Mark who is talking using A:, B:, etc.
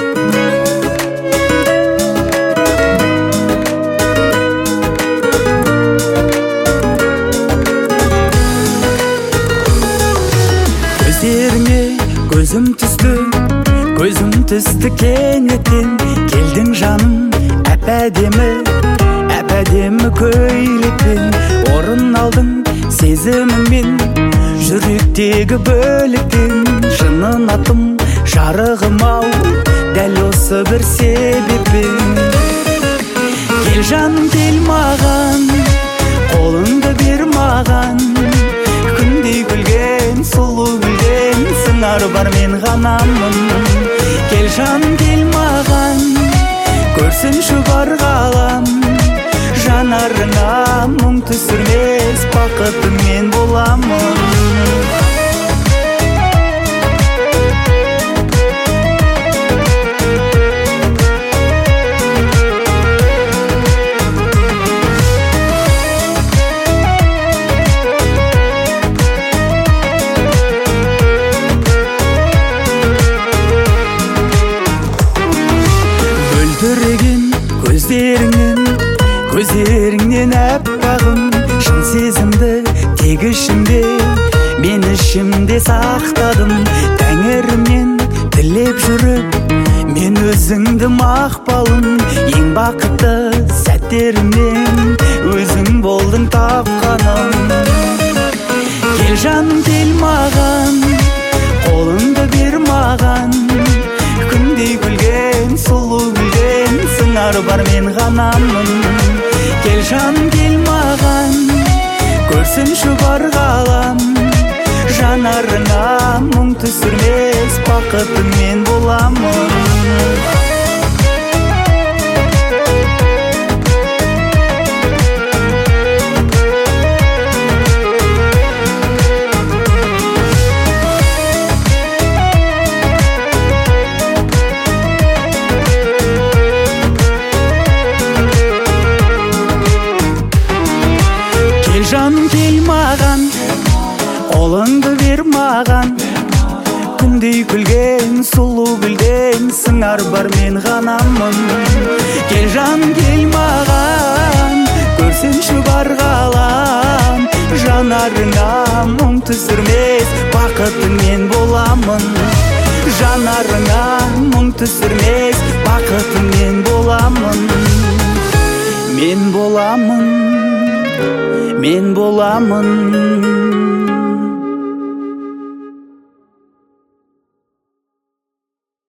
A: Көздеріңе көзім түсті кенеттен. Келдің жаным әп-әдемі көйлекпен. Орын алдың сезіміңмен жүректегі бөліктен. Шынын атым жарығым ау, дәл осы бір себеппен. Кел жаным кел маған, қолыңды бер маған. Күндей күлген, сұлу гүлден сыңар бар мен ғанамын. Кел жаным кел маған, көрсінші бар ғалам. Жанарыңа мұң түсірмес бақытым мен боламын. Көреген көздеріңнен әппағым. Шын сезімді тек ішімде, мен ішімде сақтадым. Тәңірімнен тілеп жүріп, мен өзіңді мақпалым. Ең бақытты сәттерімнен өзің болдың тапқаным. Кел жаным кел маған, қолыңды бер маған. Күндей күлген, сұлу гүлден сыңар бар мен ғанамын. Кел жаным кел маған, көрсінші бар ғалам. Жанарыңа мұң түсірмес бақытым мен боламын. Жаным кел маған, қолыңды бер маған. Күндей күлген, сұлу гүлден сыңар бар мен ғанамын. Кел жаным кел маған, көрсінші бар ғалам. Жанарыңа мұң түсірмес бақытым мен боламын. Жанарыңа мұң түсірмес бақытым мен боламын. Мен боламын.